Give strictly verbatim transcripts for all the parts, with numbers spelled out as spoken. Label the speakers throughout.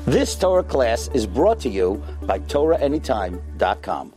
Speaker 1: This Torah class is brought to you by Torah Anytime dot com.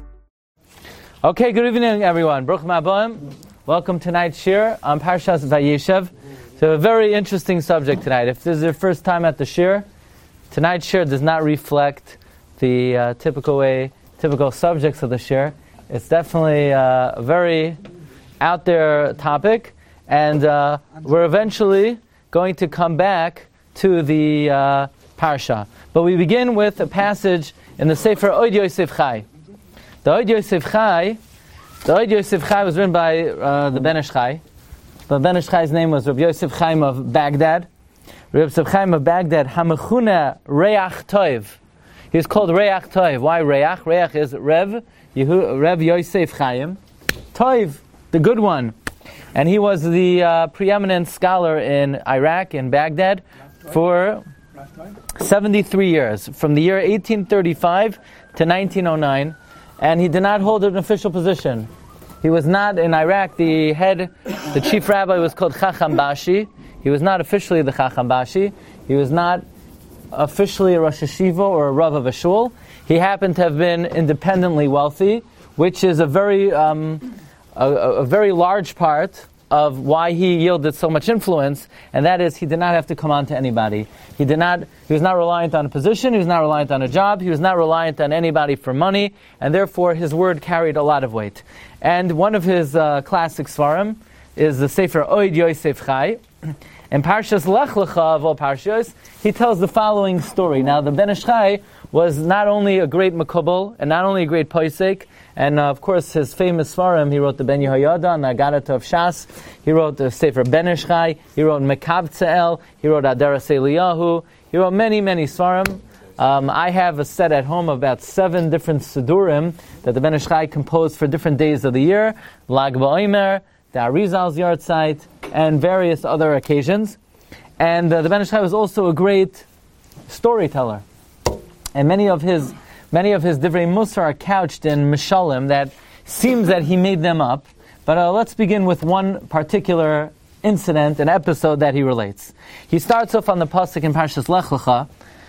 Speaker 2: Okay, good evening, everyone. Baruch Ma'aboim. Welcome to tonight's shir on Parshas Vayeshev. So a very interesting subject tonight. If this is your first time at the shir, tonight's shir does not reflect the uh, typical way, typical subjects of the shir. It's definitely uh, a very out there topic, and uh, we're eventually going to come back to the uh, parsha. But we begin with a passage in the Sefer Od Yosef Chai. The Od Yosef Chai, the Od Yosef Chai was written by uh, the Ben Ish Chai. The Ben Ish Chai's name was Rabbi Yosef Chaim of Baghdad. Rabbi Yosef Chaim of Baghdad, Hamechuna Reach Toiv. He was called Reach Toiv. Why Reach? Reach is Rev, Yehu, Rev Yosef Chaim. Toiv, the good one. And he was the uh, preeminent scholar in Iraq, in Baghdad, for seventy-three years, from the year eighteen thirty-five to nineteen oh nine. And he did not hold an official position. He was not in Iraq. The head, the chief rabbi was called Chacham Bashi. He was not officially the Chacham Bashi. He was not officially a Rosh Hashiva or a Rav of a shul. He happened to have been independently wealthy, which is a very, um, a, a very large part of why he yielded so much influence, and that is he did not have to come on to anybody. He did not. He was not reliant on a position. He was not reliant on a job. He was not reliant on anybody for money, and therefore his word carried a lot of weight. And one of his uh, classic svarim is the Sefer Od Yosef Chai. In Parshas Lech Lecha of all Parshas, he tells the following story. Now, the Ben Ish Chai was not only a great makubal and not only a great posek, and uh, of course his famous svarim, he wrote the Ben Yehoyada and the Agadata of Shas, he wrote the Sefer Ben Ish Chai, he wrote Mekav Tze'el, he wrote Adaras Eliyahu, he wrote many, many svarim. Um, I have a set at home of about seven different Sidurim that the Ben Ish Chai composed for different days of the year, Lag BaOmer, the Arizal's yard site, and various other occasions. And uh, the Ben Ish Chai was also a great storyteller. And many of his many of his Divrei Musar are couched in Mishalim that seems that he made them up. But uh, let's begin with one particular incident, an episode that he relates. He starts off on the pasuk in Parshas Lech Lecha,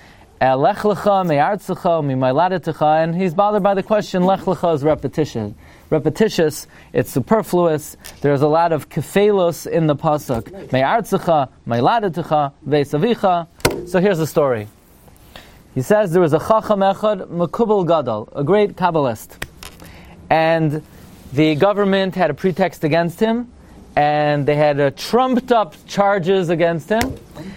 Speaker 2: Lech Lecha me'artzecha mi'mayladetecha, and he's bothered by the question. Lech Lecha is repetition. Repetitious, it's superfluous. There's a lot of kefelos in the pasuk. Me'artzecha, me'ladetecha, ve'savicha. So here's the story. He says there was a Chacham Echad, Makubal Gadol, a great Kabbalist. And the government had a pretext against him, and they had uh, trumped up charges against him,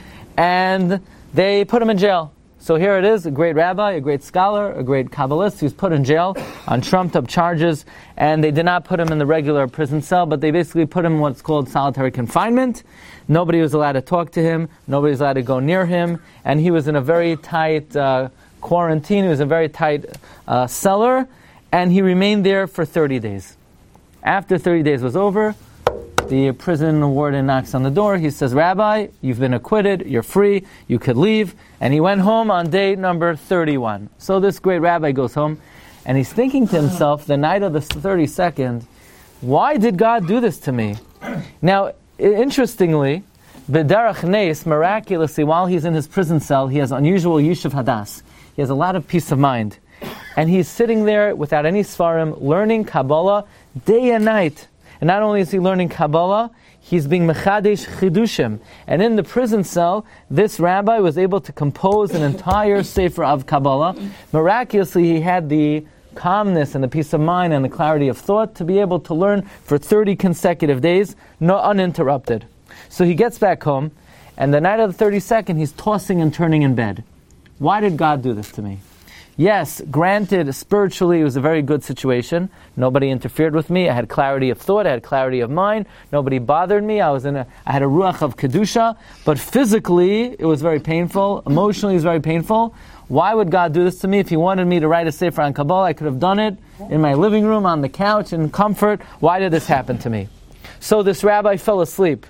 Speaker 2: and they put him in jail. So here it is, a great rabbi, a great scholar, a great Kabbalist who's put in jail on trumped up charges, and they did not put him in the regular prison cell, but they basically put him in what's called solitary confinement. Nobody was allowed to talk to him, nobody was allowed to go near him, and he was in a very tight uh, quarantine, he was in a very tight uh, cellar, and he remained there for thirty days. After thirty days was over, the prison warden knocks on the door. He says, Rabbi, you've been acquitted, you're free, you could leave. And he went home on day number thirty-one. So this great rabbi goes home, and he's thinking to himself, the night of the thirty-second, why did God do this to me? Now, interestingly, B'derach Nes, miraculously, while he's in his prison cell, he has unusual Yishuv Hadas. He has a lot of peace of mind. And he's sitting there without any Svarim, learning Kabbalah day and night. And not only is he learning Kabbalah, he's being Mechadesh Chidushim. And in the prison cell, this rabbi was able to compose an entire Sefer of Kabbalah. Miraculously, he had the calmness and the peace of mind and the clarity of thought to be able to learn for thirty consecutive days, no uninterrupted. So he gets back home, and the night of the thirty-second, he's tossing and turning in bed. Why did God do this to me? Yes, granted, spiritually it was a very good situation. Nobody interfered with me. I had clarity of thought. I had clarity of mind. Nobody bothered me. I was in a, I had a ruach of kedusha. But physically, it was very painful. Emotionally, it was very painful. Why would God do this to me? If He wanted me to write a sefer on Kabbalah, I could have done it in my living room, on the couch, in comfort. Why did this happen to me? So this rabbi fell asleep.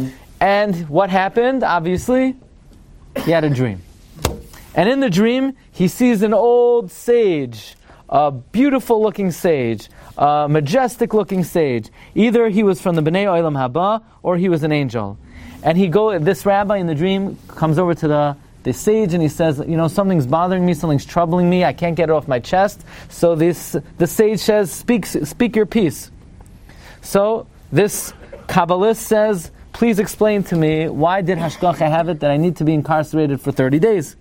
Speaker 2: And what happened? Obviously, he had a dream. And in the dream, he sees an old sage, a beautiful-looking sage, a majestic-looking sage. Either he was from the Bnei Olam Haba, or he was an angel. And he go. This rabbi in the dream comes over to the the sage, and he says, you know, something's bothering me, something's troubling me, I can't get it off my chest. So this the sage says, speak, speak your piece. So this Kabbalist says, please explain to me, why did Hashgacha have it that I need to be incarcerated for thirty days?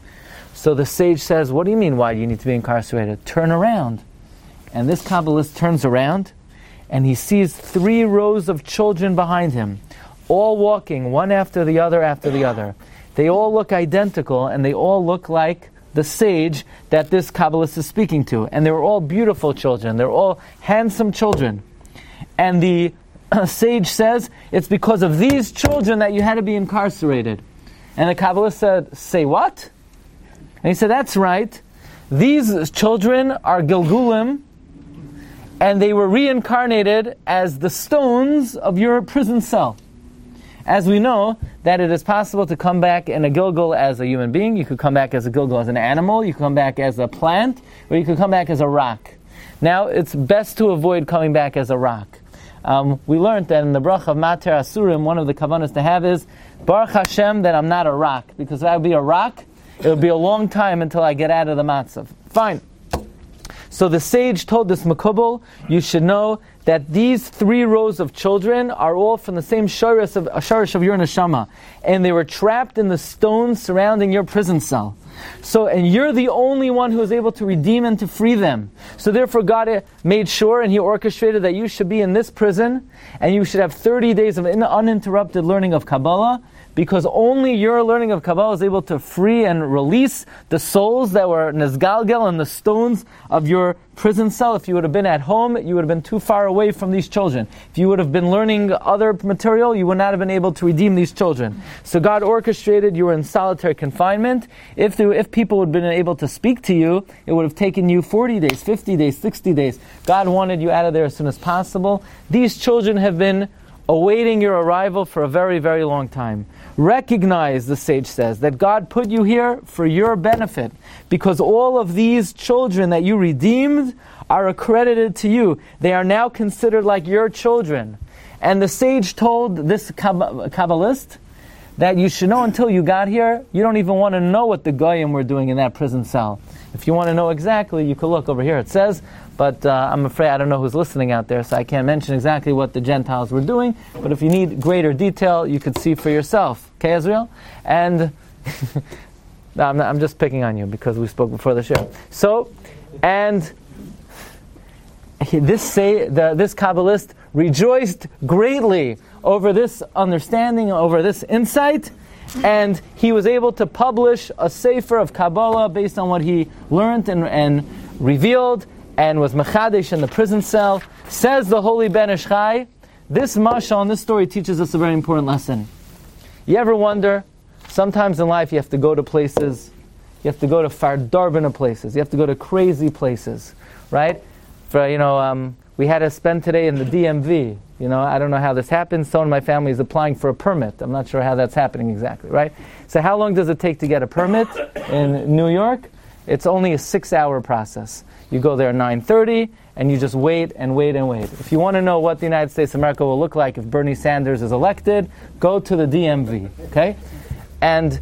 Speaker 2: So the sage says, what do you mean, why do you need to be incarcerated? Turn around. And this Kabbalist turns around, and he sees three rows of children behind him, all walking, one after the other after the other. They all look identical, and they all look like the sage that this Kabbalist is speaking to. And they were all beautiful children. They're all handsome children. And the uh, sage says, it's because of these children that you had to be incarcerated. And the Kabbalist said, say what? And he said, that's right. These children are Gilgulim, and they were reincarnated as the stones of your prison cell. As we know, that it is possible to come back in a Gilgul as a human being, you could come back as a Gilgul as an animal, you could come back as a plant, or you could come back as a rock. Now, it's best to avoid coming back as a rock. Um, we learned that in the Bracha of Mater Asurim, one of the kavanas to have is, Baruch Hashem that I'm not a rock, because if I would be a rock, it would be a long time until I get out of the matzav. Fine. So the sage told this Makubal, you should know that these three rows of children are all from the same shorish of, shorish of your neshama, and they were trapped in the stones surrounding your prison cell. So, and you're the only one who is able to redeem and to free them. So therefore God made sure and He orchestrated that you should be in this prison, and you should have thirty days of uninterrupted learning of Kabbalah, because only your learning of Kabbalah is able to free and release the souls that were Nizgalgel and the stones of your prison cell. If you would have been at home, you would have been too far away from these children. If you would have been learning other material, you would not have been able to redeem these children. So God orchestrated, you were in solitary confinement. If there, if people would have been able to speak to you, it would have taken you forty days, fifty days, sixty days. God wanted you out of there as soon as possible. These children have been awaiting your arrival for a very, very long time. Recognize, the sage says, that God put you here for your benefit, because all of these children that you redeemed are accredited to you. They are now considered like your children. And the sage told this Kabbalist that you should know until you got here, you don't even want to know what the Goyim were doing in that prison cell. If you want to know exactly, you could look over here. It says, but uh, I'm afraid I don't know who's listening out there, so I can't mention exactly what the Gentiles were doing. But if you need greater detail, you could see for yourself. Okay, Israel? And no, I'm, not, I'm just picking on you because we spoke before the show. So, and this say the, this Kabbalist rejoiced greatly over this understanding, over this insight, and he was able to publish a sefer of Kabbalah based on what he learned and, and revealed, and was mechadesh in the prison cell. Says the holy Ben Ish Chai, this mashal and this story teaches us a very important lesson. You ever wonder, sometimes in life you have to go to places, you have to go to fardarbana places, you have to go to crazy places, right? For, you know, um, we had to spend today in the D M V. You know, I don't know how this happens. Someone in my family is applying for a permit. I'm not sure how that's happening exactly, right? So how long does it take to get a permit in New York? It's only a six-hour process. You go there at nine thirty, and you just wait and wait and wait. If you want to know what the United States of America will look like if Bernie Sanders is elected, go to the D M V, okay? And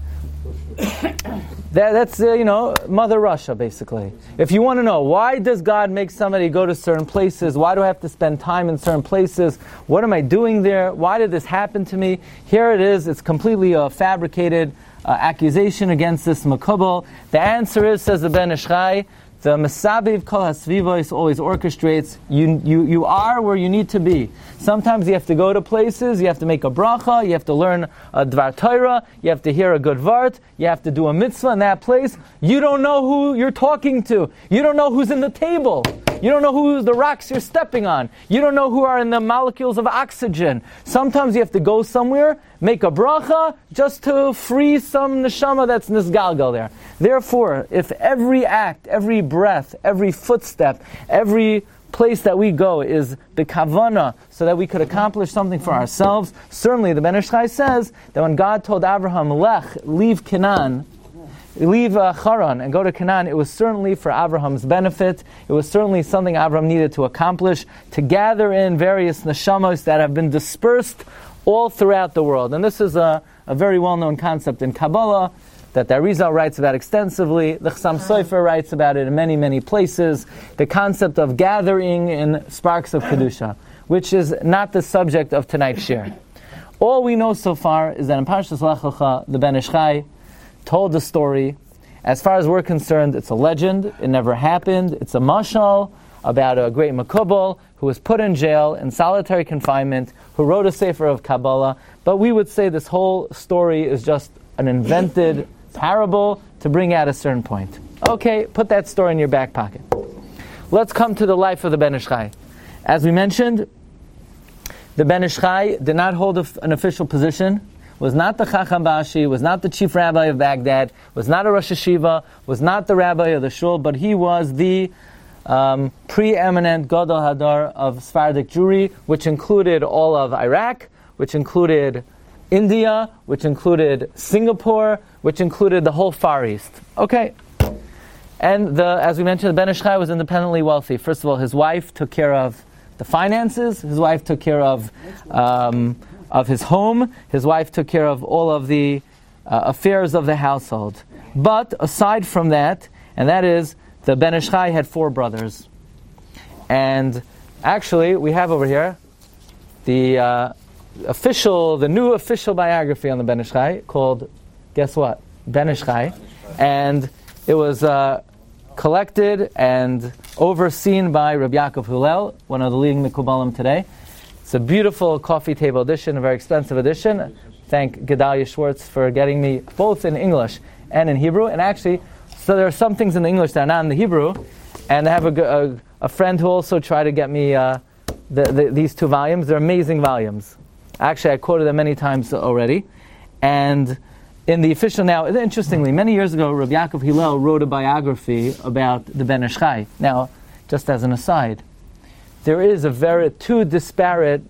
Speaker 2: that, that's, uh, you know, Mother Russia, basically. If you want to know, why does God make somebody go to certain places? Why do I have to spend time in certain places? What am I doing there? Why did this happen to me? Here it is. It's completely a fabricated uh, accusation against this Makubal. The answer is, says the Ben Ish Chai, the Mesabiv Kol HaSvivois always orchestrates. You, you, you are where you need to be. Sometimes you have to go to places, you have to make a bracha, you have to learn a Dvar Torah, you have to hear a good vart, you have to do a mitzvah in that place. You don't know who you're talking to. You don't know who's in the table. You don't know who the rocks you're stepping on. You don't know who are in the molecules of oxygen. Sometimes you have to go somewhere, make a bracha, just to free some neshama that's nisgalgal there. Therefore, if every act, every breath, every footstep, every place that we go is b'kavana, so that we could accomplish something for ourselves, certainly the Ben Ish Chai says that when God told Abraham, Lech, leave Canaan, leave uh, Haran and go to Canaan, it was certainly for Abraham's benefit. It was certainly something Abraham needed to accomplish, to gather in various neshamos that have been dispersed all throughout the world. And this is a, a very well-known concept in Kabbalah. that the Arizal writes about extensively. The Chassam Sofer writes about it in many, many places. The concept of gathering in sparks of Kedusha, which is not the subject of tonight's shir. All we know so far is that in Parshas Lech Lecha, the Ben Ish Chai told the story. As far as we're concerned, it's a legend. It never happened. It's a mashal about a great Makubal who was put in jail in solitary confinement, who wrote a sefer of Kabbalah. But we would say this whole story is just an invented parable to bring out a certain point. Okay, put that story in your back pocket. Let's come to the life of the Ben Ish Chai. As we mentioned, the Ben Ish Chai did not hold a, an official position, was not the Chacham Bashi, was not the chief rabbi of Baghdad, was not a Rosh Hashiva, was not the rabbi of the shul, but he was the um, preeminent Gadol Hadar of Sephardic Jewry, which included all of Iraq, which included India, which included Singapore, which included the whole Far East. Okay. And the, as we mentioned, the Ben Ish Chai was independently wealthy. First of all, his wife took care of the finances. His wife took care of um, of his home. His wife took care of all of the uh, affairs of the household. But aside from that, and that is, the Ben Ish Chai had four brothers. And actually, we have over here the uh, official, the new official biography on the Ben Ish Chai called, guess what? Ben Ish Chai. And it was uh, collected and overseen by Rabbi Yaakov Hillel, one of the leading Mekubalim today. It's a beautiful coffee table edition, a very expensive edition. Thank Gedalia Schwartz for getting me both in English and in Hebrew. And actually, so there are some things in the English that are not in the Hebrew. And I have a, a, a friend who also tried to get me uh, the, the, these two volumes. They're amazing volumes. Actually, I quoted them many times already. And in the official now, interestingly, many years ago, Rabbi Yaakov Hillel wrote a biography about the Ben Ish Chai. Now, just as an aside, there is a very two disparate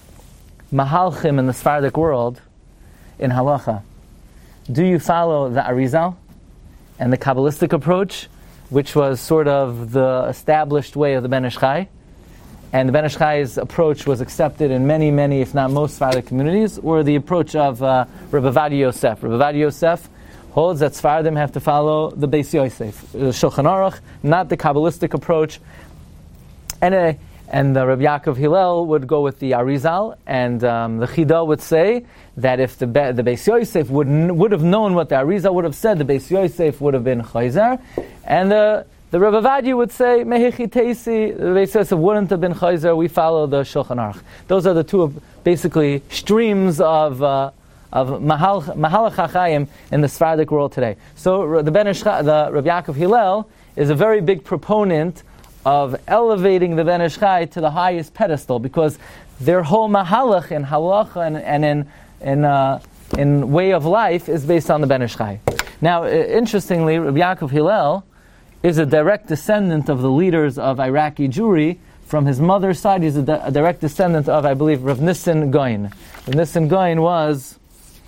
Speaker 2: mahalchim in the Sephardic world in halacha. Do you follow the Arizal and the Kabbalistic approach, which was sort of the established way of the Ben Ish Chai? And the Ben Ish Chai's approach was accepted in many, many, if not most, Sephardic communities, or the approach of uh, Rabbi Ovadia Yosef. Rabbi Ovadia Yosef holds that Sephardim have to follow the Beis Yosef, the Shulchan Aruch, not the Kabbalistic approach. And, uh, and the Rabbi Yaakov Hillel would go with the Arizal, and um, the Chida would say that if the, Be- the Beis Yosef would, n- would have known what the Arizal would have said, the Beis Yosef would have been Chayzer, and the The Rabbi Ovadia would say, Mehechi Teisi, the Beis Yosef wouldn't have been Chayzer, we follow the Shulchan Aruch. Those are the two, basically, streams of uh, of Mahalach HaChaim in the Sephardic world today. So the Ben Ish Chai, the Rabbi Yaakov Hillel, is a very big proponent of elevating the Ben Ish Chai to the highest pedestal, because their whole Mahalach in Halacha and, and in in uh, in way of life is based on the Ben Ish Chai. Now, interestingly, Rabbi Yaakov Hillel is a direct descendant of the leaders of Iraqi Jewry. From his mother's side, he's a, di- a direct descendant of, I believe, Rav Nissen Goin. Rav Nissen Goin was...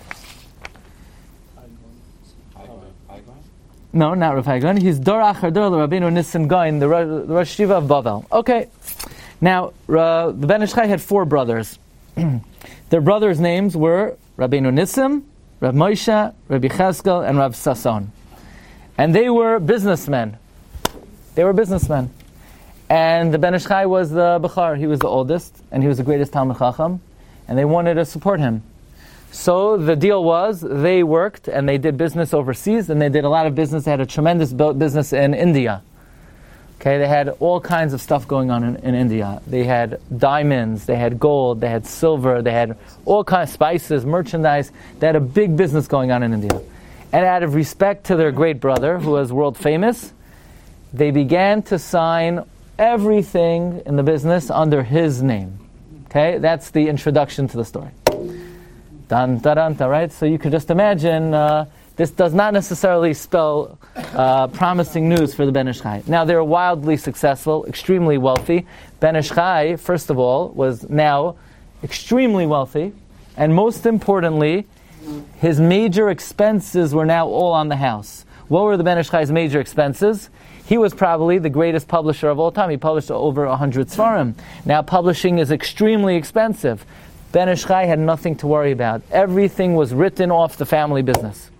Speaker 2: No, not Rav Hai Goin. He's Dor Achar Dor Rabbeinu Nissen Goin, the Rosh Yeshiva of Bavel. Okay. Now, uh, the Ben Ish Chai had four brothers. Their brothers' names were Rabbeinu Nissim, Rav Moshe, Rabbi Cheskel, and Rav Sasson. And they were businessmen. They were businessmen. And the Ben Ish Chai was the Bechar. He was the oldest, and he was the greatest Talmid Chacham. And they wanted to support him. So the deal was, they worked, and they did business overseas, and they did a lot of business. They had a tremendous business in India. Okay, they had all kinds of stuff going on in, in India. They had diamonds, they had gold, they had silver, they had all kinds of spices, merchandise. They had a big business going on in India. And out of respect to their great brother, who was world famous, they began to sign everything in the business under his name. Okay, that's the introduction to the story. Dun, dun, dun, dun, right? So you could just imagine, uh, this does not necessarily spell uh, promising news for the Ben Ish Chai. Now, they're wildly successful, extremely wealthy. Ben Ish Chai, first of all, was now extremely wealthy, and most importantly, his major expenses were now all on the house. What were the Ben Ish Chai's major expenses? He was probably the greatest publisher of all time. He published over one hundred Sfarim. Now, publishing is extremely expensive. Ben Ish Chai had nothing to worry about. Everything was written off the family business.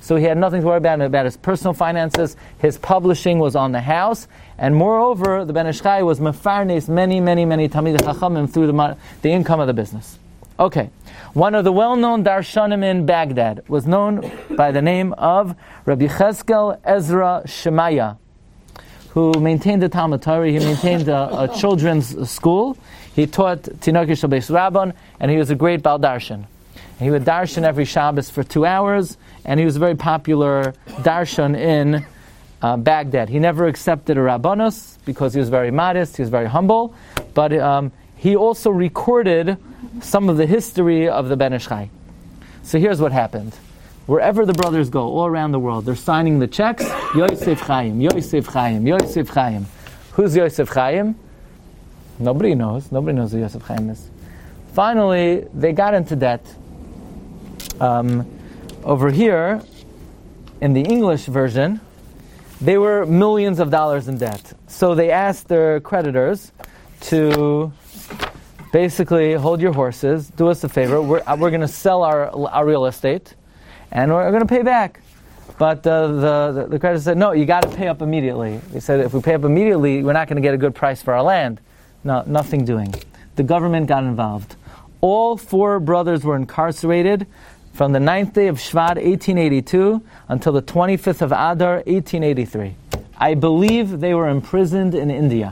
Speaker 2: so he had nothing to worry about about his personal finances. His publishing was on the house, and moreover, the Ben Ish Chai was mefarnes many, many, many Talmidei Chachamim through the, the income of the business. Okay, one of the well-known darshanim in Baghdad was known by the name of Rabbi Cheskel Ezra Shemaya, who maintained the Talmud Torah. He maintained a, a children's school. He taught Tinoch Shel Beis Rabban, and he was a great Baal Darshan. He would darshan every Shabbos for two hours, and he was a very popular darshan in uh, Baghdad. He never accepted a rabbanus because he was very modest, he was very humble, but um, he also recorded some of the history of the Ben Ish Chai. So here's what happened. Wherever the brothers go, all around the world, they're signing the checks, Yosef Chaim, Yosef Chaim, Yosef Chaim. Who's Yosef Chaim? Nobody knows. Nobody knows who Yosef Chaim is. Finally, they got into debt. Um, over here, in the English version, they were millions of dollars in debt. So they asked their creditors to basically hold your horses, do us a favor, we're, we're going to sell our, our real estate, and we're going to pay back. But uh, the, the, the creditor said, no, you got to pay up immediately. He said, if we pay up immediately, we're not going to get a good price for our land. No, nothing doing. The government got involved. All four brothers were incarcerated from the ninth day of Shvat, eighteen eighty-two, until the twenty-fifth of Adar, eighteen eighty-three. I believe they were imprisoned in India.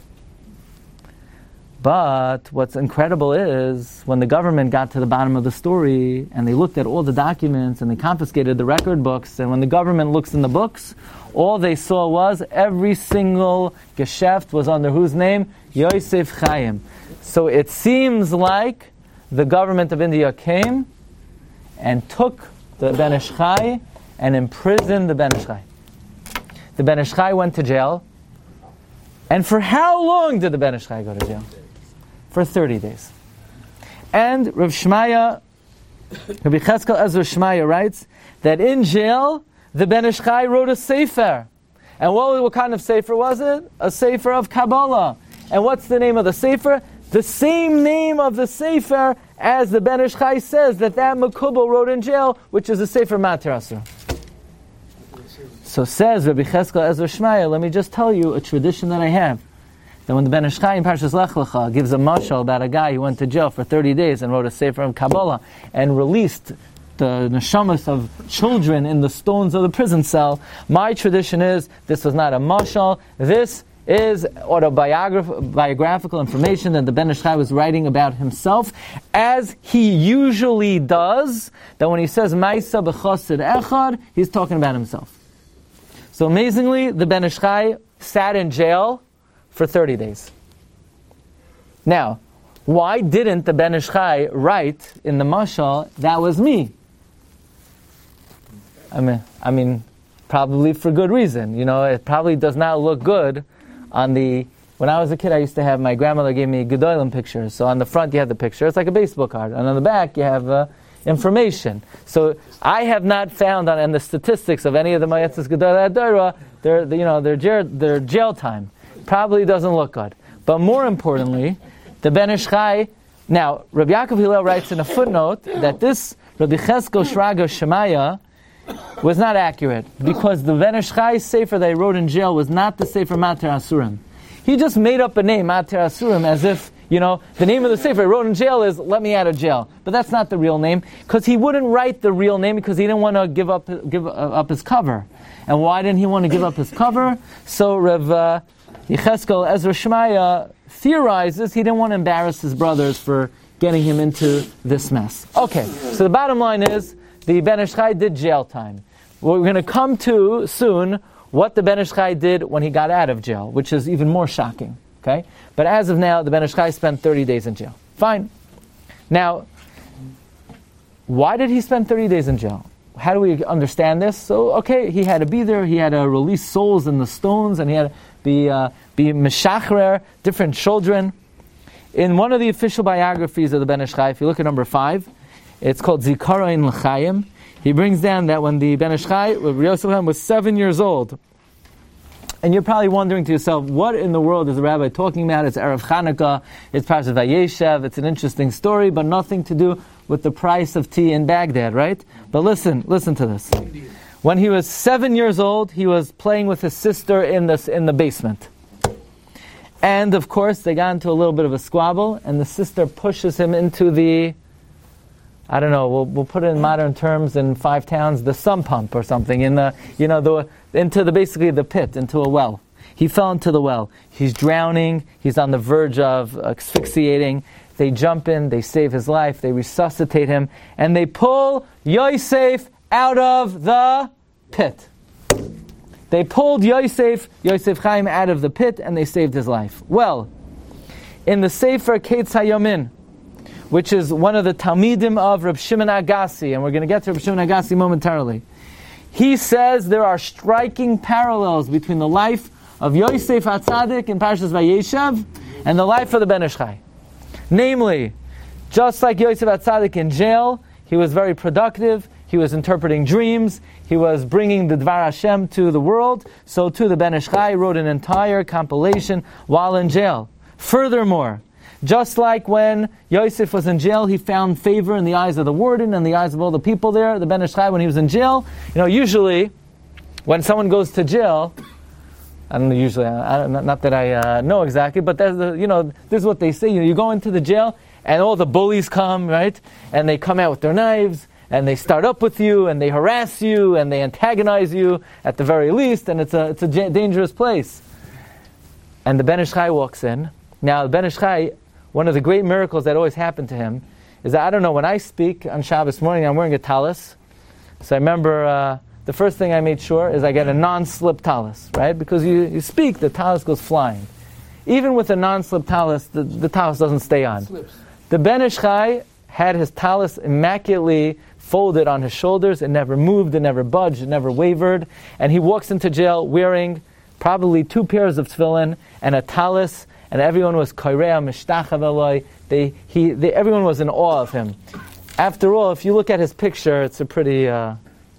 Speaker 2: But what's incredible is, when the government got to the bottom of the story, and they looked at all the documents, and they confiscated the record books, and when the government looks in the books, all they saw was every single geschäft was under whose name? Yosef Chaim. So it seems like the government of India came and took the Ben Ish Chai and imprisoned the Ben Ish Chai. The Ben Ish Chai went to jail. And for how long did the Ben Ish Chai go to jail? For thirty days. And Rav Shmaya, Rabbi Cheskel Ezra Shmaya writes that in jail, the Ben Ish Chai wrote a sefer. And what, what kind of sefer was it? A sefer of Kabbalah. And what's the name of the sefer? The same name of the sefer as the Ben Ish Chai says that that Makubal wrote in jail, which is the sefer Matir Asura. So says Rabbi Cheskel Ezra Shmaya, let me just tell you a tradition that I have. That when the Ben Ish Chai in Parshas Lech Lecha gives a mashal about a guy who went to jail for thirty days and wrote a sefer of Kabbalah and released the neshamas of children in the stones of the prison cell, my tradition is this was not a mashal. This is autobiographical information that the Ben Ish Chai was writing about himself, as he usually does. That when he says Ma'isa b'chosid echad, he's talking about himself. So amazingly, the Ben Ish Chai sat in jail for thirty days. Now, why didn't the Ben Ish Chai write in the mashal, that was me? I mean, I mean, probably for good reason. You know, it probably does not look good on the... When I was a kid, I used to have, my grandmother gave me Gedolim pictures. So on the front, you have the picture. It's like a baseball card. And on the back, you have uh, information. So I have not found on in the statistics of any of the Mayetzes Gedolim Adora, their, you know, their jail, their jail time. Probably doesn't look good. But more importantly, the Ben Ish Chai... Now, Rabbi Yaakov Hillel writes in a footnote that this Rabbi Cheskel Shraga Shemaya was not accurate, because the Ben Ish Chai sefer that he wrote in jail was not the sefer Matir Asurim. He just made up a name, Matir Asurim, as if, you know, the name of the sefer he wrote in jail is "Let Me Out of Jail," but that's not the real name, because he wouldn't write the real name because he didn't want to give up give up his cover. And why didn't he want to give up his cover? So Rav uh, Yecheskel Ezra Shmaya theorizes he didn't want to embarrass his brothers for getting him into this mess. Okay, so the bottom line is, the Ben Ish Chai did jail time. We're going to come to soon what the Ben Ish Chai did when he got out of jail, which is even more shocking. Okay, but as of now, the Ben Ish Chai spent thirty days in jail. Fine. Now, why did he spend thirty days in jail? How do we understand this? So, okay, he had to be there. He had to release souls in the stones, and he had to be uh, be meshachrer different children. In one of the official biographies of the Ben Ish Chai, if you look at number five, it's called Zikaron L'Chaim. He brings down that when the Ben Ish Chai, Yosef Chaim, was seven years old, and you're probably wondering to yourself, what in the world is the rabbi talking about? It's Erev Chanukah, it's Parashat Vayeshev, it's an interesting story, but nothing to do with the price of tea in Baghdad, right? But listen, listen to this. When he was seven years old, he was playing with his sister in the, in the basement. And of course, they got into a little bit of a squabble, and the sister pushes him into the, I don't know, we'll, we'll put it in modern terms in five towns, the sump pump or something, in the, you know, the, into the, basically the pit, into a well. He fell into the well. He's drowning. He's on the verge of asphyxiating. They jump in, they save his life, they resuscitate him, and they pull Yosef out of the pit. They pulled Yosef, Yosef Chaim, out of the pit, and they saved his life. Well, in the Sefer Ketz Hayomin, which is one of the Talmidim of Reb Shimon Agassi, and we're going to get to Reb Shimon Agassi momentarily, he says there are striking parallels between the life of Yosef HaTzadik in Parshas Vayeshev and the life of the Ben Ish Chai. Namely, just like Yosef HaTzadik in jail, he was very productive, he was interpreting dreams, he was bringing the Dvar Hashem to the world, so too the Ben Ish Chai wrote an entire compilation while in jail. Furthermore, just like when Yosef was in jail, he found favor in the eyes of the warden and the eyes of all the people there, the Ben Ish Chai, when he was in jail, you know, usually, when someone goes to jail, I don't know, usually, I don't, not that I uh, know exactly, but that's the, you know, this is what they say. You know, you go into the jail, and all the bullies come, right? And they come out with their knives, and they start up with you, and they harass you, and they antagonize you, at the very least, and it's a it's a j- dangerous place. And the Ben Ish Chai walks in. Now, the Ben Ish Chai, one of the great miracles that always happened to him, is that, I don't know, when I speak on Shabbos morning, I'm wearing a talis. So I remember... Uh, The first thing I made sure is I get a non-slip talis, right? Because you, you speak, the talis goes flying. Even with a non-slip talis, the, the talis doesn't stay on. Slips. The Ben Ish Chai had his talis immaculately folded on his shoulders. It never moved, it never budged, it never wavered. And he walks into jail wearing probably two pairs of tefillin and a talis, and everyone was korea mishtachav eloi. They, he, they, everyone was in awe of him. After all, if you look at his picture, it's a pretty... Uh,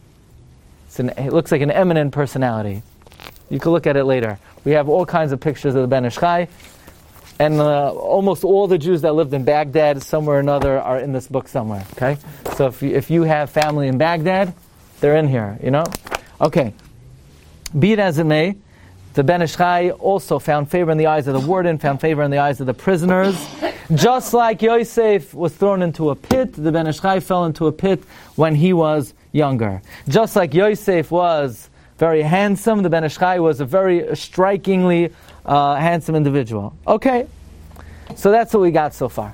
Speaker 2: It's an, it looks like an eminent personality. You can look at it later. We have all kinds of pictures of the Ben Ish Chai, and uh, almost all the Jews that lived in Baghdad, somewhere or another, are in this book somewhere. Okay, so if you, if you have family in Baghdad, they're in here. You know, okay. Be it as it may, the Ben Ish Chai also found favor in the eyes of the warden, found favor in the eyes of the prisoners. Just like Yosef was thrown into a pit, the Ben Ish Chai fell into a pit when he was younger. Just like Yosef was very handsome, the Ben Ish Chai was a very strikingly uh, handsome individual. Okay, so that's what we got so far.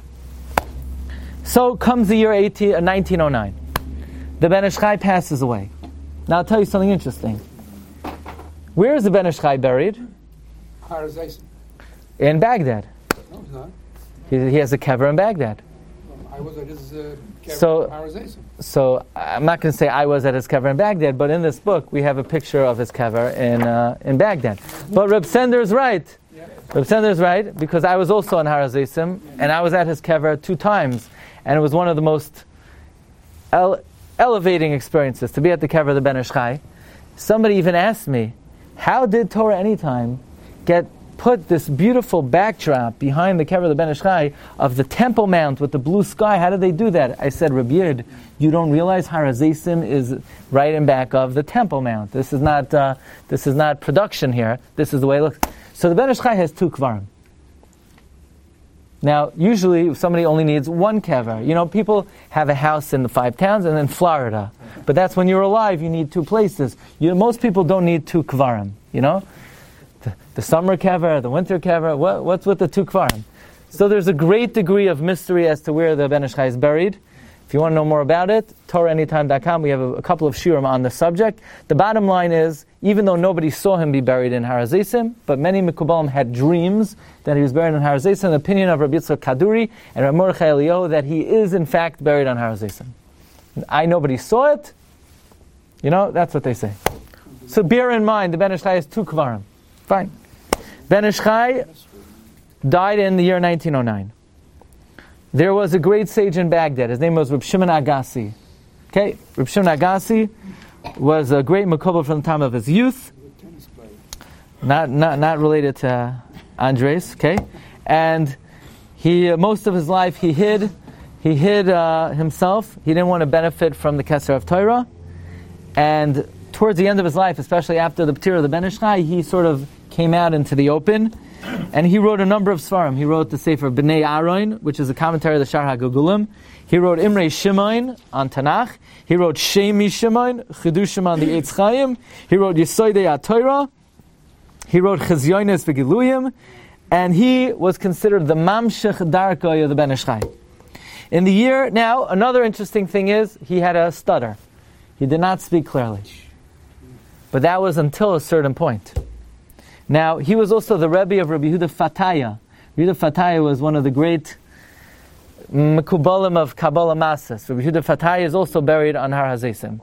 Speaker 2: So comes the year eighteen, uh, nineteen oh nine. The Ben Ish Chai passes away. Now I'll tell you something interesting. Where is the Ben Ish Chai buried? In Baghdad.
Speaker 3: No, he's not.
Speaker 2: He, he has a kever in Baghdad.
Speaker 3: I was at his uh, kever
Speaker 2: So,
Speaker 3: in Harazation.
Speaker 2: so I'm not going to say I was at his kever in Baghdad, but in this book we have a picture of his kever in uh, in Baghdad. But Reb Sender is right.
Speaker 3: Yeah.
Speaker 2: Reb Sender is right, because I was also in Harazim, and I was at his kever two times, and it was one of the most ele- elevating experiences to be at the kever of the Ben Ish Chai. Somebody even asked me, how did Torah Anytime get put this beautiful backdrop behind the kever of the Ben Ish Chai of the Temple Mount with the blue sky? How did they do that? I said, Reb Yid, you don't realize Harazim is right in back of the Temple Mount. This is not uh, this is not production here. This is the way it looks. So the Ben Ish Chai has two kvarim. Now, usually somebody only needs one kever. You know, people have a house in the five towns and then Florida. But that's when you're alive, you need two places. You know, most people don't need two kvarim, you know? The, the summer kever, the winter kever, what, what's with the two kvarim? So there's a great degree of mystery as to where the Ben Ish Chai is buried. If you want to know more about it, Torah Anytime dot com, we have a, a couple of shiurim on the subject. The bottom line is, even though nobody saw him be buried in Harazim, but many Mekubalim had dreams that he was buried in Harazim, the opinion of Rabbi Yitzchak Kaduri and Rabbi Mordechai Eliyahu that he is in fact buried on Harazim. I nobody saw it, you know, that's what they say. So bear in mind, the Ben Ish Chai has two kvarim. Fine. Ben Ish Chai died in the year nineteen oh nine. There was a great sage in Baghdad. His name was Reb Shimon Agassi. Okay, Reb Shimon Agassi was a great Mekubal from the time of his youth. Not not not related to Andres. Okay, and he uh, most of his life he hid he hid uh, himself. He didn't want to benefit from the Keser of Torah, and towards the end of his life, especially after the P'tir of the Ben Ish Chai, he sort of came out into the open, and he wrote a number of Svarim. He wrote the Sefer B'nai Aaron, which is a commentary of the Shar HaGagulim. He wrote Imrei Shimon on Tanakh. He wrote Shemi Shimon, Chidushim on the Eitz Chaim. He wrote Yesoidei HaTorah. He wrote Chizyonis V'Giluyim. And he was considered the Mamshech Darkei of the Ben Ish Chai. In the year, now, another interesting thing is, he had a stutter. He did not speak clearly. But that was until a certain point. Now, he was also the Rebbe of Rabbi Yehuda Fataya. Rabbi Yehuda Fataya was one of the great Mekubalim of Kabbalah Masas. Rabbi Yehuda Fataya is also buried on Har HaZeisim.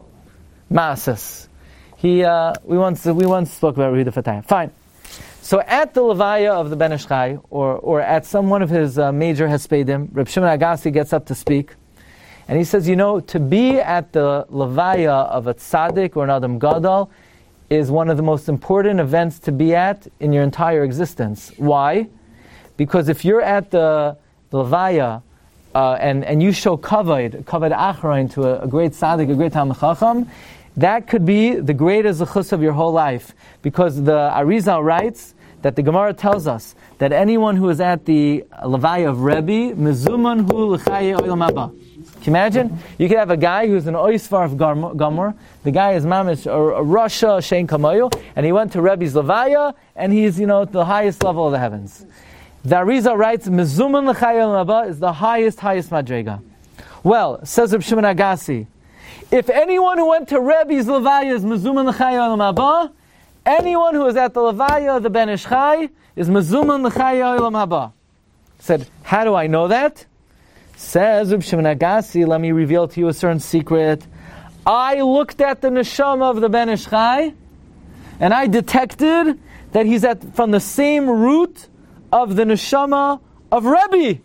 Speaker 2: Masas. He, uh, we once we once spoke about Rabbi Yehuda Fataya. Fine. So at the Levaya of the Ben Ish Chai, or or at some one of his uh, major Hespedim, Reb Shimon Agassi gets up to speak, and he says, you know, to be at the Levaya of a tzaddik or an Adam Gadol is one of the most important events to be at in your entire existence. Why? Because if you're at the, the Levaya uh, and, and you show kavod, kavod achrain to a, a great tzaddik, a great Talmid Chacham, that could be the greatest zechus of your whole life. Because the Arizal writes that the Gemara tells us that anyone who is at the Levaya of Rebbe, mezuman hu l'chaye olam haba. Can you imagine? You could have a guy who's an oisvar of Gomer. The guy is mamish, a, a Rasha, Shein Kamayu, and he went to Rebbe's Levaya, and he's, you know, at the highest level of the heavens. The Arizal writes, mezuman l'chaye olam haba is the highest, highest madrega. Well, says Reb Shimon Agassi, if anyone who went to Rebbe's Levaya is mezuman l'chaye olam haba, anyone who is at the Levaya of the Ben Ish Chai is mezuman l'chaye olam haba. Said, how do I know that? Says Reb Shimon Agassi, let me reveal to you a certain secret. I looked at the neshama of the Ben Ish Chai, and I detected that he's at from the same root of the neshama of Rebbe.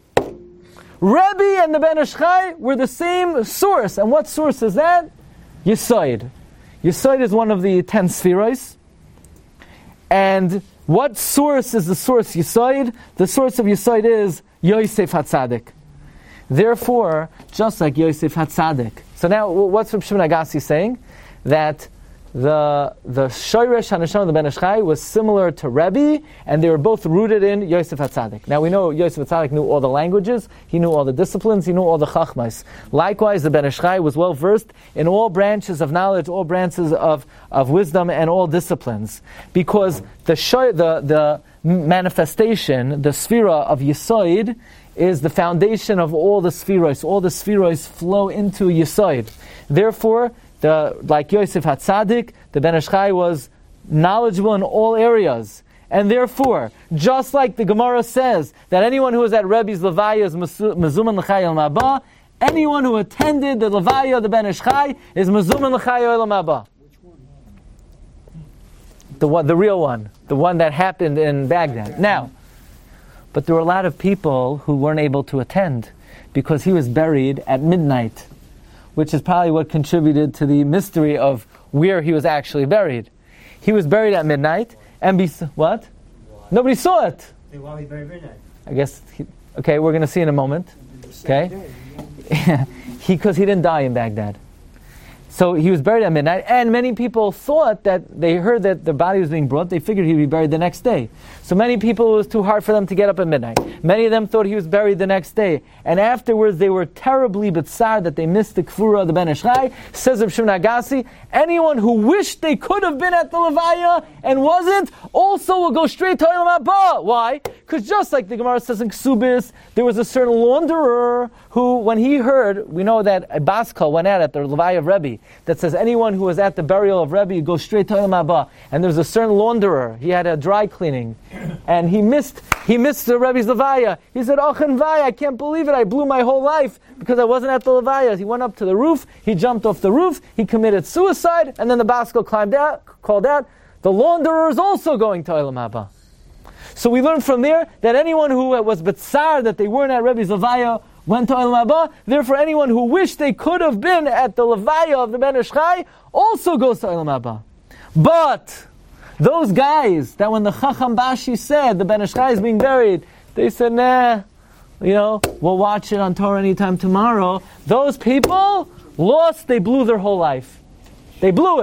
Speaker 2: Rebbe and the Ben Ish Chai were the same source. And what source is that? Yesod. Yesod is one of the ten spheros. And what source is the source Yesod? The source of Yesod is Yosef HaTzadik. Therefore, just like Yosef HaTzadik. So now, what's Reb Shimon Agassi saying? That the the Shoresh HaNeshama of the Ben Ish Chai was similar to Rebbe, and they were both rooted in Yosef HaTzadik. Now we know Yosef HaTzadik knew all the languages, he knew all the disciplines, he knew all the chachmas. Likewise, the Ben Ish Chai was well versed in all branches of knowledge, all branches of, of wisdom, and all disciplines. Because the shoy, the the manifestation, the sphera of Yesod, is the foundation of all the spheros. All the spheros flow into Yesod. Therefore, the like Yosef HaTzadik, the Ben Ish Chai was knowledgeable in all areas. And therefore, just like the Gemara says, that anyone who was at Rebbe's Levaya is mezuman l'chaye olam haba, anyone who attended the Levaya of the Ben Ish Chai is mezuman l'chaye olam haba.
Speaker 3: Which one?
Speaker 2: The one, the real one. The one that happened in Baghdad. Now, but there were a lot of people who weren't able to attend because he was buried at midnight, which is probably what contributed to the mystery of where he was actually buried. He was buried at midnight, and be, what? Nobody saw it.
Speaker 4: Why was he buried at midnight?
Speaker 2: I guess, he, okay, we're going to see in a moment. Okay? he Because he didn't die in Baghdad. So he was buried at midnight, and many people thought that they heard that the body was being brought, they figured he'd be buried the next day. So many people, it was too hard for them to get up at midnight. Many of them thought he was buried the next day. And afterwards, they were terribly bitzar that they missed the Kfura of the Ben Ish Chai. Says Reb Shimon Agassi, anyone who wished they could have been at the Levaya and wasn't, also will go straight to Olam Haba. Why? Because just like the Gemara says in Ksubis, there was a certain launderer who, when he heard, we know that a Baskal went out at the Levaya of Rebbe, that says anyone who was at the burial of Rebbe goes straight to Olam Haba. And there was a certain launderer, he had a dry cleaning, and he missed he missed the Rebbe's Levaya. He said, Ochen Vaya, I can't believe it, I blew my whole life because I wasn't at the Levaya. He went up to the roof, he jumped off the roof, he committed suicide, and then the Baskal climbed out, called out, the launderer is also going to Olam Haba. So we learn from there that anyone who was bitzar that they weren't at Rebbe's Levaya went to Olam Haba. Therefore, anyone who wished they could have been at the Levaya of the Ben Ish Chai also goes to Olam Haba. But those guys that when the Chacham Bashi said the Ben Ish Chai is being buried, they said, nah, you know, we'll watch it on Torah anytime tomorrow. Those people lost, they blew their whole life. They blew it.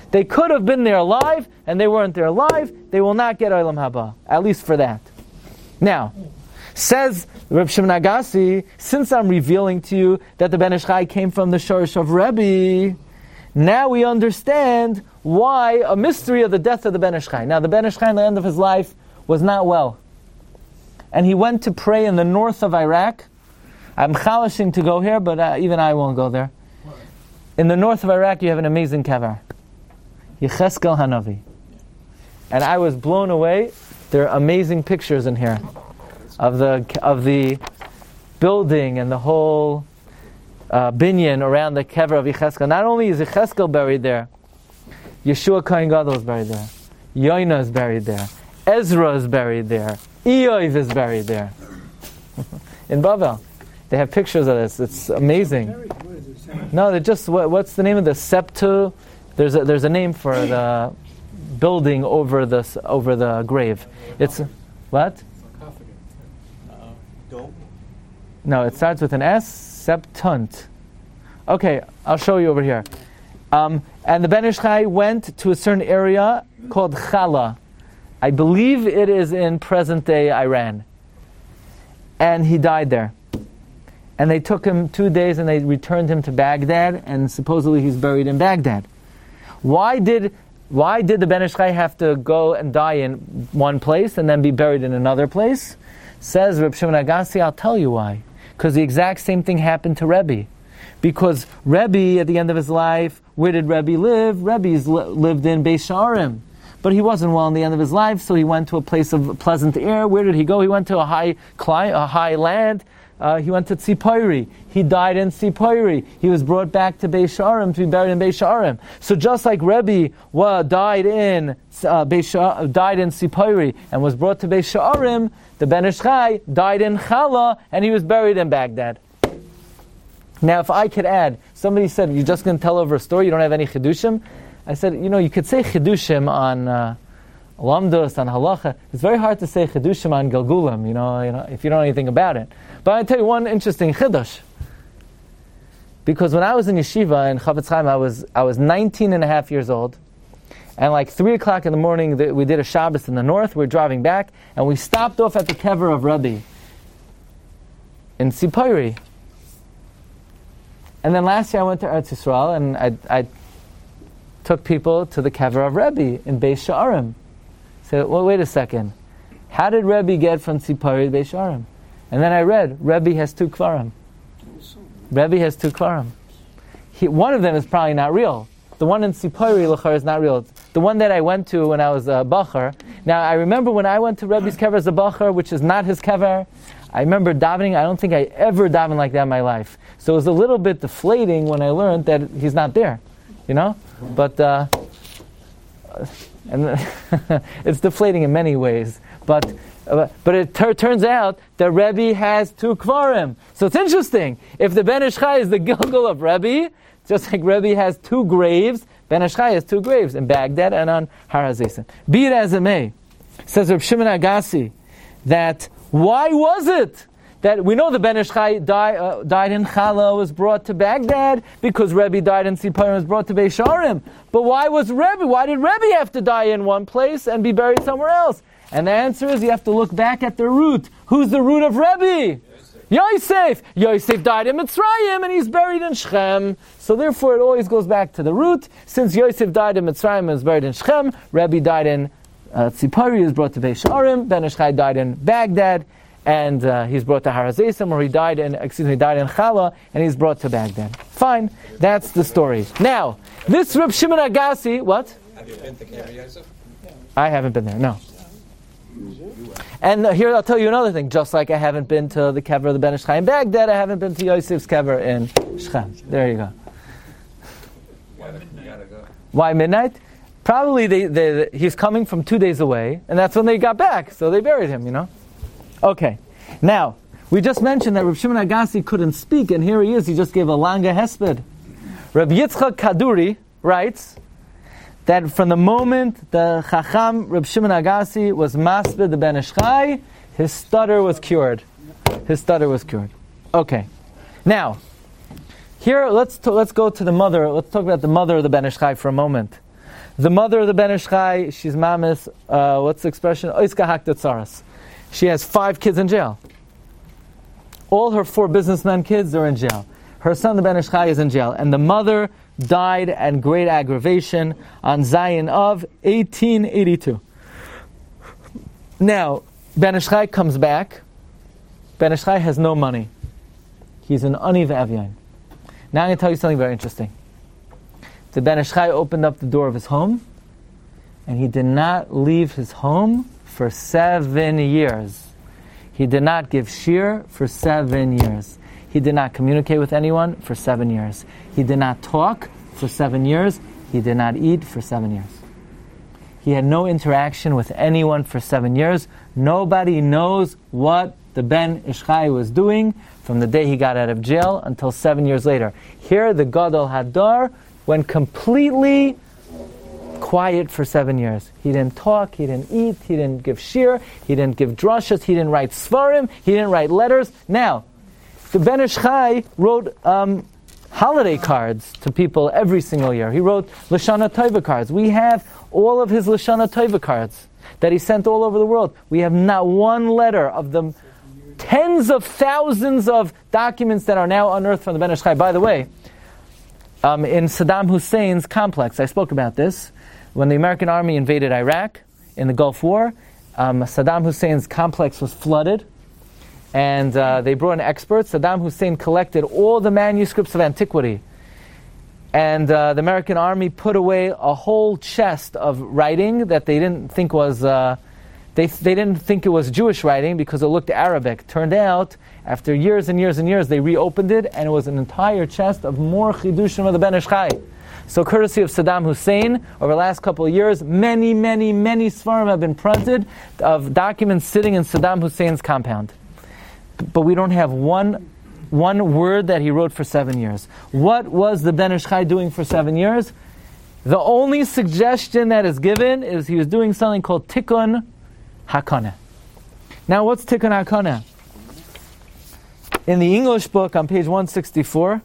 Speaker 2: They could have been there alive, and they weren't there alive. They will not get Olam Haba, at least for that. Now, says Reb Shimon Agassi, since I'm revealing to you that the Ben Ish Chai came from the Shorish of Rebbe, now we understand why a mystery of the death of the Ben Ish Chai. Now, the Ben Ish Chai, in the end of his life, was not well. And he went to pray in the north of Iraq. I'm chalashing to go here, but uh, even I won't go there. In the north of Iraq, you have an amazing kever, Yecheskel Hanavi. And I was blown away. There are amazing pictures in here of the of the building and the whole uh, binyan around the kever of Yecheskel. Not only is Yecheskel buried there, Yeshua Kohen Gadol is buried there, Yoina is buried there, Ezra is buried there, Eoiv is buried there. In Bavel, they have pictures of this. It's amazing. No, they're just what, what's the name of the septu? There's a, there's a name for the building over the over the grave. It's what? No, it starts with an S. Septunt. Okay, I'll show you over here. Um, and the Ben Ish Chai went to a certain area called Chala. I believe it is in present-day Iran. And he died there. And they took him two days and they returned him to Baghdad, and supposedly he's buried in Baghdad. Why did why did the Ben Ish Chai have to go and die in one place and then be buried in another place? Says Reb Shimon Agassi, I'll tell you why. Because the exact same thing happened to Rebbe. Because Rebbe, at the end of his life, where did Rebbe live? Rebbe's li- lived in Beis Sha'arim. But he wasn't well in the end of his life, so he went to a place of pleasant air. Where did he go? He went to a high cli- a high land. Uh, he went to Tzipori. He died in Tzipori. He was brought back to Beis Sha'arim to be buried in Beis Sha'arim. So just like Rebbe well, died in uh, Beis Sha'ar, died in Tzipori and was brought to Beis Sha'arim, the Ben Ish Chai died in Chala and he was buried in Baghdad. Now, if I could add, somebody said, "You're just going to tell over a story. You don't have any chidushim." I said, you know, you could say chidushim on uh, lamdos, on halacha. It's very hard to say chidushim on Gilgulim, you know, you know, if you don't know anything about it. But I'll tell you one interesting chidush. Because when I was in yeshiva in Chavetz Chaim, I was I was nineteen and a half years old, and like three o'clock in the morning, the, we did a Shabbos in the north. We were driving back, and we stopped off at the kever of Rebbe in Tzipori. And then last year I went to Eretz Yisrael, and I, I took people to the kever of Rebbe in Beis Sha'arim. So, well, wait a second. How did Rebbe get from Tzipori to Beis Sha'arim? And then I read, Rebbe has two kvarim. Rebbe has two kvarim. He, one of them is probably not real. The one in Tzipori, L'char, is not real. The one that I went to when I was a Bachar. Now, I remember when I went to Rebbe's kever as a Bachar, which is not his kever, I remember davening. I don't think I ever davened like that in my life. So it was a little bit deflating when I learned that he's not there, you know? But, uh, and it's deflating in many ways. But uh, but it ter- turns out that Rebbe has two kvarim. So it's interesting. If the Ben Ish Chai is the Gilgul of Rebbe, just like Rebbe has two graves, Ben Ish Chai has two graves in Baghdad and on Har HaZesim. Be it as it may, says Reb Shimon Agassi, that why was it that we know the Ben Ish Chai died, uh, died in Chala, was brought to Baghdad, because Rebbe died in Tzipori and was brought to Beis Sha'arim. But why was Rebbe, why did Rebbe have to die in one place and be buried somewhere else? And the answer is you have to look back at the root. Who's the root of Rebbe? Yosef. Yosef died in Mitzrayim and he's buried in Shechem. So therefore it always goes back to the root. Since Yosef died in Mitzrayim and was buried in Shechem, Rebbe died in uh, Tzipori, he was brought to Beis Sha'arim. Ben Ish Chai died in Baghdad, and uh, he's brought to Har HaZesim, or he died in, excuse me, died in Chala, and he's brought to Baghdad. Fine, that's the story. Now, this Reb Shimon Agassi, what?
Speaker 3: Have you been to Kever Yosef?
Speaker 2: I haven't been there, no. And uh, here I'll tell you another thing. Just like I haven't been to the kever of the Ben Ish Chai in Baghdad, I haven't been to Yosef's kever in Shechem. There you go.
Speaker 3: Why midnight?
Speaker 2: Why midnight? Probably they, they, they, he's coming from two days away, and that's when they got back, so they buried him, you know? Okay. Now, we just mentioned that Reb Shimon Agassi couldn't speak, and here he is. He just gave a langa hesped. Reb Yitzchak Kaduri writes that from the moment the Chacham Reb Shimon Agassi was masped the Ben Ish Chai, his stutter was cured. His stutter was cured. Okay. Now, here let's to, let's go to the mother. Let's talk about the mother of the Ben Ish Chai for a moment. The mother of the Ben Ish Chai, she's mamis, uh, what's the expression? Oiska hakta tzaras. She has five kids in jail. All her four businessmen kids are in jail. Her son, the Ben Ish Chai, is in jail. And the mother died at great aggravation on Zion of eighteen eighty-two. Now, Ben Ish Chai comes back. Ben Ish Chai has no money. He's an ani ve'avyain. Now I'm going to tell you something very interesting. The Ben Ish Chai opened up the door of his home, and he did not leave his home for seven years. He did not give shir for seven years. He did not communicate with anyone for seven years. He did not talk for seven years. He did not eat for seven years. He had no interaction with anyone for seven years. Nobody knows what the Ben Ish Chai was doing from the day he got out of jail until seven years later. Here, the Gadol Hadar went completely quiet for seven years. He didn't talk, he didn't eat, he didn't give shir, he didn't give drashas, he didn't write svarim, he didn't write letters. Now, the Ben Ish Chai wrote um, holiday cards to people every single year. He wrote Lashana Tova cards. We have all of his Lashana Tova cards that he sent all over the world. We have not one letter of the tens of thousands of documents that are now unearthed from the Ben Ish Chai. By the way, um, in Saddam Hussein's complex, I spoke about this, when the American army invaded Iraq in the Gulf War, um, Saddam Hussein's complex was flooded. And uh, they brought in experts. Saddam Hussein collected all the manuscripts of antiquity. And uh, the American army put away a whole chest of writing that they didn't think was, uh, they, they didn't think it was Jewish writing because it looked Arabic. Turned out, after years and years and years, they reopened it, and it was an entire chest of more chidushim of the Ben Ish Chai. So courtesy of Saddam Hussein, over the last couple of years, many, many, many svarim have been printed of documents sitting in Saddam Hussein's compound. But we don't have one one word that he wrote for seven years. What was the Ben Ish Chai doing for seven years? The only suggestion that is given is he was doing something called Tikkun HaKaneh. Now, what's Tikkun HaKaneh? In the English book on page one sixty-four,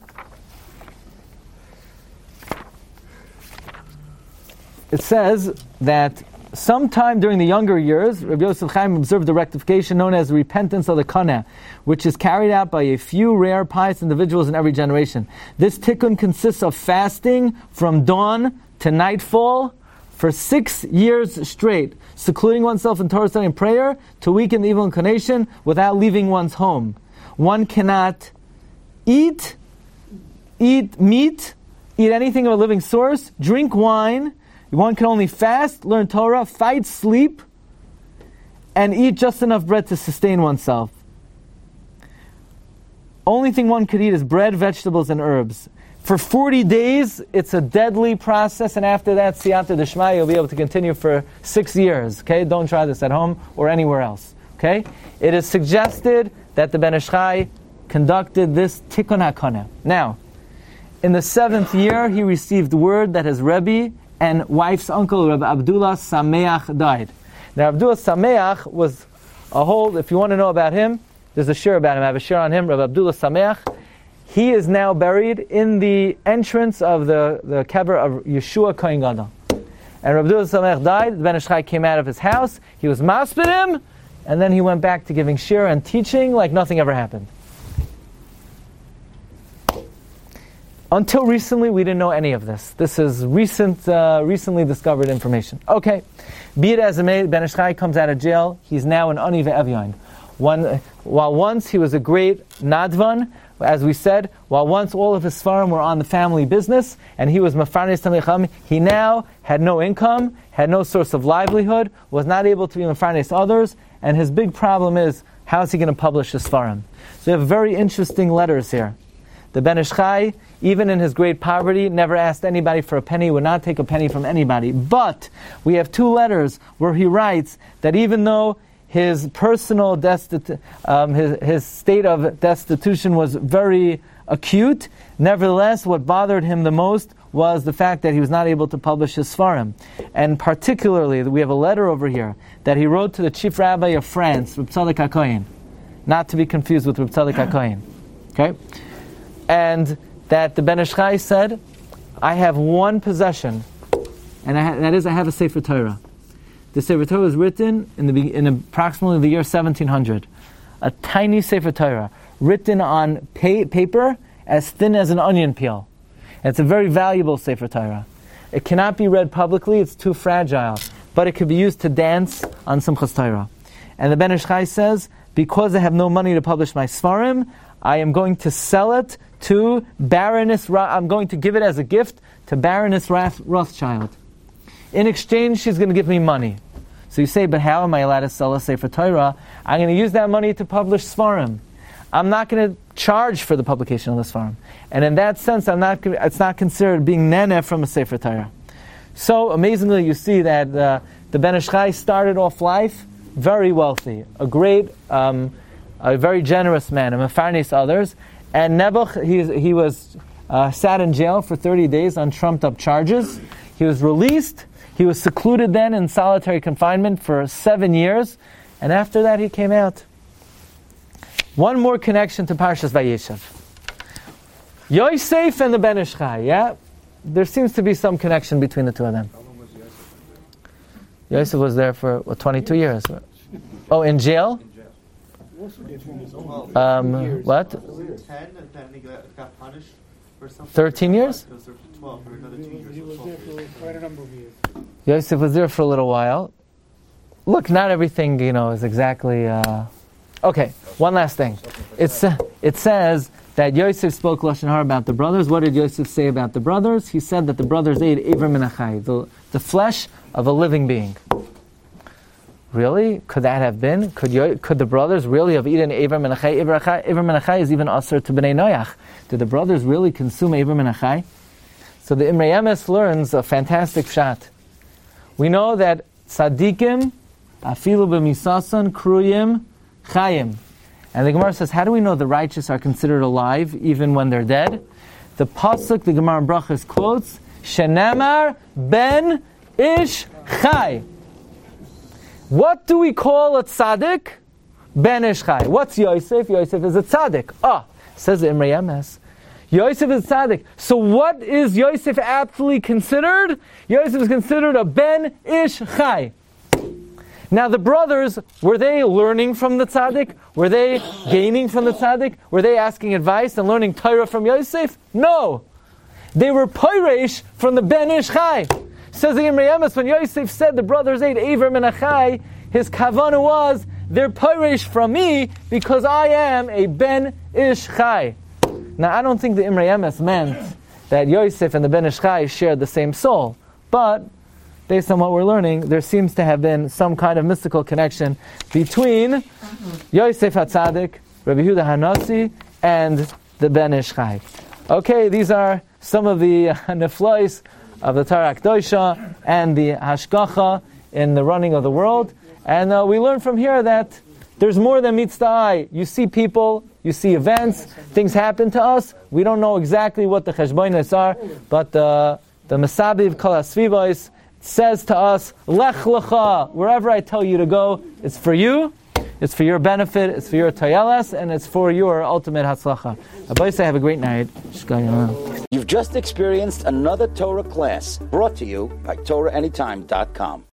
Speaker 2: it says that sometime during the younger years, Rabbi Yosef Chaim observed the rectification known as repentance of the Kaneh, which is carried out by a few rare pious individuals in every generation. This tikkun consists of fasting from dawn to nightfall for six years straight, secluding oneself in Torah study and prayer to weaken the evil inclination without leaving one's home. One cannot eat, eat meat, eat anything of a living source, drink wine. One can only fast, learn Torah, fight, sleep, and eat just enough bread to sustain oneself. Only thing one could eat is bread, vegetables, and herbs. For forty days, it's a deadly process, and after that, siyata d'shmaya, you'll be able to continue for six years. Okay, don't try this at home or anywhere else. Okay, it is suggested that the Ben Ish Chai conducted this tikkun hakaneh. Now, in the seventh year, he received word that his Rebbe and wife's uncle, Rabbi Abdullah Sameach, died. Now, Abdullah Sameach was a whole, if you want to know about him, there's a shir about him. I have a shir on him, Rabbi Abdullah Sameach. He is now buried in the entrance of the, the kever of Yeshua Kohen Gadol. And Rabbi Abdullah Sameach died. The Ben Ish Chai came out of his house. He was maspid him, and then he went back to giving shir and teaching like nothing ever happened. Until recently, we didn't know any of this. This is recent, uh, recently discovered information. Okay, be it as it may, Ben Ish Chai comes out of jail. He's now an ani ve'evyain. One, while once he was a great nadvan, as we said, while once all of his svarim were on the family business, and he was mafarnes talmidei chacham, he now had no income, had no source of livelihood, was not able to be mafarnes others, and his big problem is, how is he going to publish his svarim? So we have very interesting letters here. The Ben Ish Chai, even in his great poverty, never asked anybody for a penny, would not take a penny from anybody. But we have two letters where he writes that even though his personal destitu- um, his, his state of destitution was very acute, nevertheless, what bothered him the most was the fact that he was not able to publish his svarim. And particularly, we have a letter over here that he wrote to the chief rabbi of France, Reb Tzadok HaKohen, not to be confused with Reb Tzadok HaKohen. Okay? And that the Ben Ish Chai said, I have one possession and I ha- that is I have a Sefer Torah. The Sefer Torah was written in the be- in approximately the year seventeen hundred. A tiny Sefer Torah, written on pa- paper as thin as an onion peel. And it's a very valuable Sefer Torah. It cannot be read publicly, it's too fragile, but it could be used to dance on Simchas Torah. And the Ben Ish Chai says, because I have no money to publish my Sfarim, I am going to sell it to Baroness, Ra- I'm going to give it as a gift to Baroness Rath- Rothschild. In exchange, she's going to give me money. So you say, but how am I allowed to sell a Sefer Torah? I'm going to use that money to publish Sfarim. I'm not going to charge for the publication of the Sfarim. And in that sense, I'm not. It's not considered being nene from a Sefer Torah. So amazingly, you see that uh, the Ben Ish Chai started off life very wealthy, a great, um, a very generous man, a mefarnes others. And Nebuch, he, he was uh, sat in jail for thirty days on trumped up charges. He was released. He was secluded then in solitary confinement for seven years. And after that, he came out. One more connection to Parshas Vayeshev. Yosef and the Ben Ish Chai, yeah? There seems to be some connection between the two of them.
Speaker 3: How long was Yosef there?
Speaker 2: Yosef was there for, what, twenty-two years? Oh, in jail?
Speaker 3: In jail.
Speaker 2: Um, what?
Speaker 4: ten, and then he got, got punished for something.
Speaker 2: thirteen years?
Speaker 4: He was there for twelve, for another two years.
Speaker 5: He was there for quite a number of years.
Speaker 2: Yosef was there for a little while. Look, not everything, you know, is exactly... Uh... Okay, one last thing. It's, uh, it says that Yosef spoke Lashon Hara about the brothers. What did Yosef say about the brothers? He said that the brothers ate Iver min achai, the, the flesh of a living being. Really? Could that have been? Could Yo- could the brothers really have eaten Iver min achai? Iver min achai is even asur to Bnei Noach. Did the brothers really consume Iver min achai? So the Imrei Emes learns a fantastic pshat. We know that tzaddikim, afilu b'misason, kruyim, chayim. And the Gemara says, how do we know the righteous are considered alive even when they're dead? The pasuk, the Gemara in Brachos quotes, Shenemar ben ish chai. What do we call a tzaddik? Ben ish chai. What's Yosef? Yosef is a tzaddik. Ah, says the Imrei Emes. Yosef is tzaddik. So what is Yosef aptly considered? Yosef is considered a ben ish chai. Now the brothers, were they learning from the tzaddik? Were they gaining from the tzaddik? Were they asking advice and learning Torah from Yosef? No. They were poiresh from the ben ish chai. Says the Imrei Emes, when Yosef said the brothers ate Iver min achai, his kavanah was, they're poiresh from me because I am a ben ish chai. Now, I don't think the Imrei Emes meant that Yosef and the Ben Ish Chai shared the same soul, but based on what we're learning, there seems to have been some kind of mystical connection between Yosef HaTzadik, Rabbi Yehuda HaNasi, and the Ben Ish Chai. Okay, these are some of the uh, neflois of the Torah Kedosha and the hashgacha in the running of the world, and uh, we learn from here that there's more than meets the eye. You see people, you see events, things happen to us. We don't know exactly what the cheshbonos are, but uh, the Mesabiv Kol HaSvivos says to us, Lech Lecha, wherever I tell you to go, it's for you, it's for your benefit, it's for your toyelas, and it's for your ultimate hatzlacha. Abayis, have a great night.
Speaker 1: You've just experienced another Torah class brought to you by Torah Anytime dot com.